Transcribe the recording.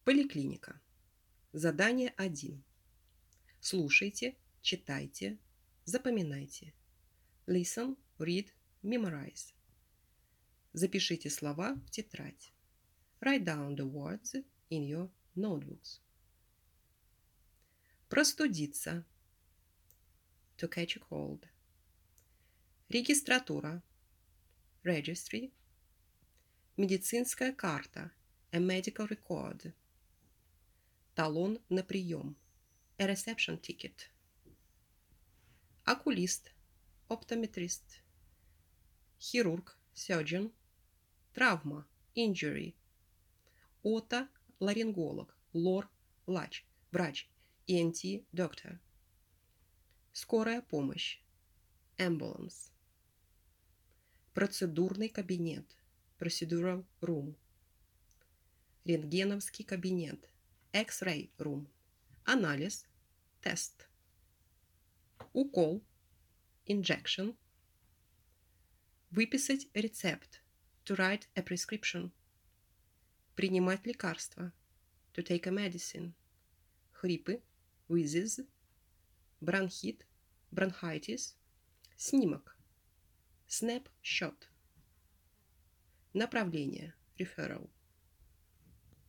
Поликлиника. Задание 1. Слушайте, читайте, запоминайте. Listen, read, memorize. Запишите слова в тетрадь. Write down the words in your notebooks. Простудиться. To catch a cold. Регистратура. Registry. Медицинская карта. A medical record. Талон на прием. A reception ticket. Окулист. Optometrist. Хирург. Surgeon. Травма. Injury. Отоларинголог. Лор. Врач. ENT. Doctor. Скорая помощь. Ambulance. Процедурный кабинет. Procedural room. Рентгеновский кабинет. X-ray room. Анализ. Тест. Укол. Injection. Выписать рецепт. To write a prescription. Принимать лекарства. To take a medicine. Хрипы. Wheezes. Бронхит. Bronchitis. Снимок. Snapshot. Направление. Referral.